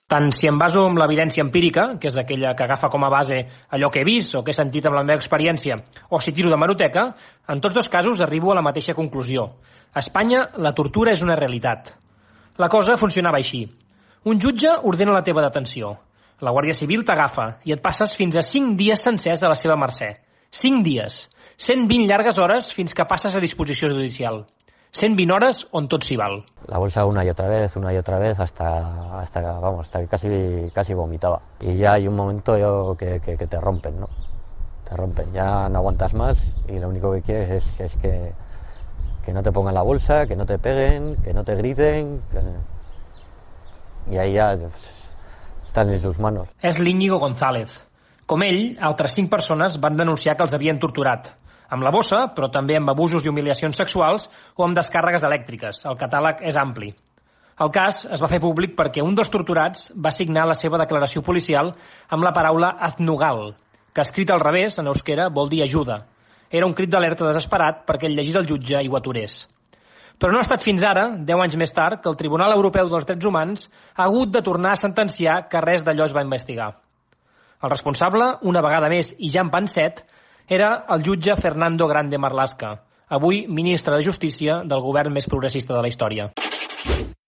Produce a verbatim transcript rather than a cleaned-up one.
Tant si em baso en l'evidència empírica, que és aquella que agafa com a base allò que he vist o que he sentit amb la meva experiència, o si tiro de hemeroteca, en tots dos casos arribo a la mateixa conclusió. A Espanya, la tortura és una realitat. La cosa funcionava així. Un jutge ordena la teva detenció. La Guàrdia Civil t'agafa i et passes fins a cinc dies sencers a la seva mercè. cinc dies. cent vint llargues hores fins que passes a disposició judicial. cent vint hores on tot s'hi val. La bolsa una y otra vez, una y otra vez, hasta, hasta, vamos, hasta que casi, casi vomitaba. Y ya hay un momento yo que, que, que te rompen, ¿no? Te rompen, ya no aguantas más y lo único que quieres es, es que, que no te pongan la bolsa, que no te peguen, que no te griten. Que... Y ahí ya pues, están en sus manos. És l'Íñigo González. Com ell, altres cinc persones van denunciar que els havien torturat. Amb la bossa, però també amb abusos i humiliacions sexuals o amb descàrregues elèctriques. El catàleg és ampli. El cas es va fer públic perquè un dels torturats va signar la seva declaració policial amb la paraula aznugal, que escrit al revés, en euskera, vol dir ajuda. Era un crit d'alerta desesperat perquè el llegís el jutge i ho aturés. Però no ha estat fins ara, deu anys més tard, que el Tribunal Europeu dels Drets Humans ha hagut de tornar a sentenciar que res d'allò es va investigar. El responsable, una vegada més i ja en panset, era el jutge Fernando Grande Marlaska, avui ministre de Justícia del govern més progressista de la història.